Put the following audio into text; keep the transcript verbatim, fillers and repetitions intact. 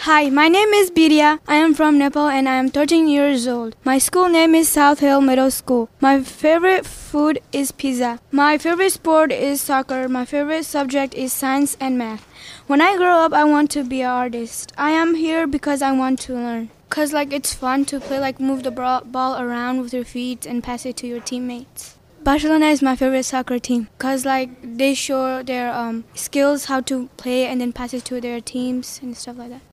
Hi, my name is Biria. I am from Nepal and I am thirteen years old. My school name is South Hill Middle School. My favorite food is pizza. My favorite sport is soccer. My favorite subject is science and math. When I grow up, I want to be an artist. I am here because I want to learn. Cause like it's fun to play, like move the ball around with your feet and pass it to your teammates. Barcelona is my favorite soccer team because like they show their um, skills how to play and then pass it to their teams and stuff like that.